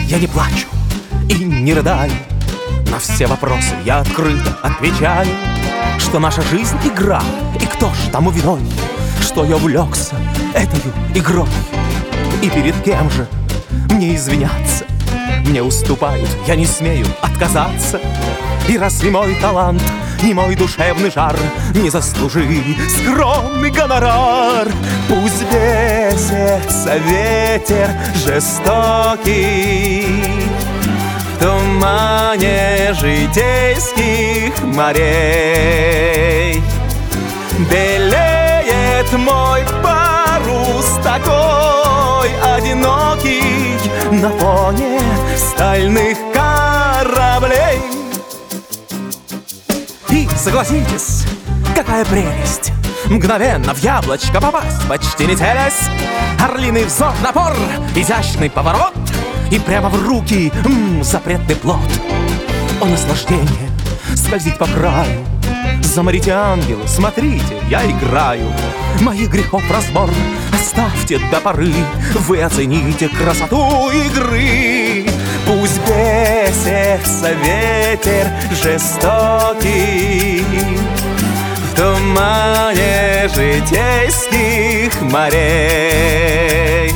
я не плачу и не рыдаю. На все вопросы я открыто отвечаю, что наша жизнь — игра, и кто ж тому виной, что я увлекся этой игрой. И перед кем же мне извиняться? Мне уступают, я не смею отказаться. И разве мой талант и мой душевный жар не заслужили скромный гонорар? Пусть бесится ветер жестокий в тумане житейских морей. Белеет мой парус такой одинокий на фоне стальных кораблей. И согласитесь, какая прелесть мгновенно в яблочко попасть, почти не целясь. Орлиный взор, напор, изящный поворот, и прямо в руки запретный плод. О, наслаждение скользить по краю. Заморите, ангелы, смотрите, я играю. Моих грехов разбор оставьте до поры, вы оцените красоту игры. Пусть бесится ветер жестокий в тумане житейских морей.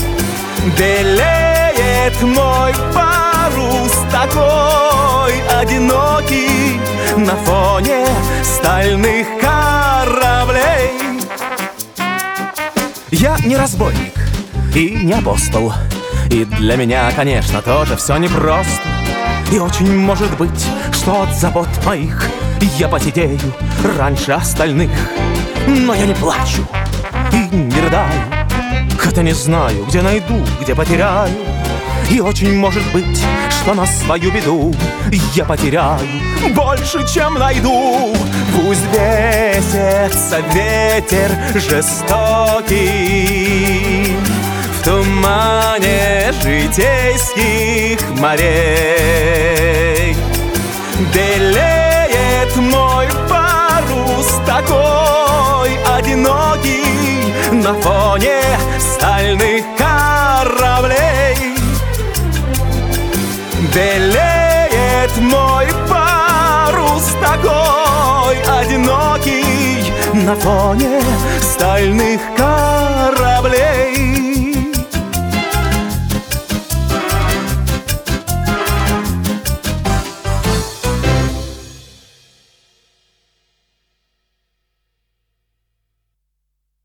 Белеет мой парус такой одинокий на фоне стальных кораблей. Я не разбойник и не апостол, и для меня, конечно, тоже все непросто. И очень может быть, что от забот моих я посидею раньше остальных. Но я не плачу и не рыдаю, хотя не знаю, где найду, где потеряю. И очень может быть, что на свою беду я потеряю больше, чем найду. Пусть бесится ветер жестокий в тумане житейских морей. Белеет мой парус такой одинокий на фоне стальных кораблей. Белеет мой парус такой одинокий на фоне стальных кораблей.